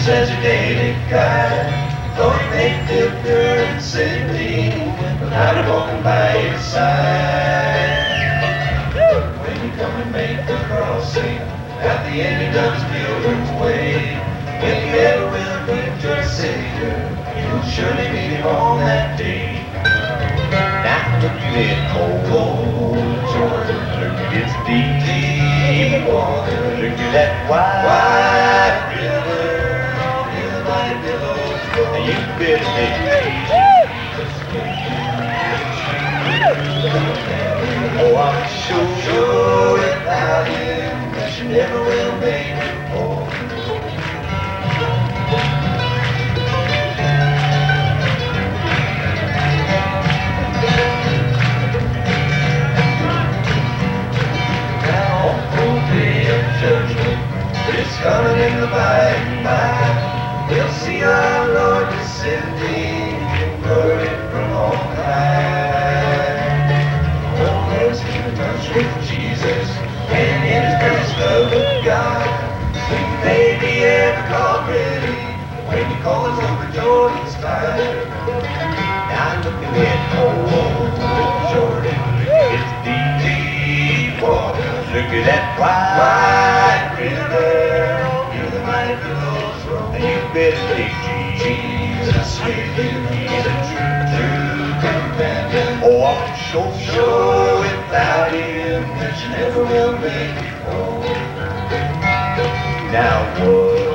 as your daily guide. Though you may differ in sympathy, but I'm walking by your side. When you come and make the crossing, at the end you done Pilgrim's Way. If you ever will meet your Savior, you'll surely meet him on that day. Now look at it, cold Jordan, look at its deep, deep water, look at that wide river, feel my billows roll. And you better take oh, I'm sure without him that you never will make it home. It's coming in the by and by. We'll see our Lord descending in glory from on high. Oh, let's keep in touch with Jesus and in His precious love of God. Sweet baby, ever called ready when you call us over Jordan's tide. Now look at that old Jordan, look at its deep, deep water. Look at that wide river. And you better take Jesus with you. He's a true companion. Oh, I'm sure without him that you never will make it home. Now what?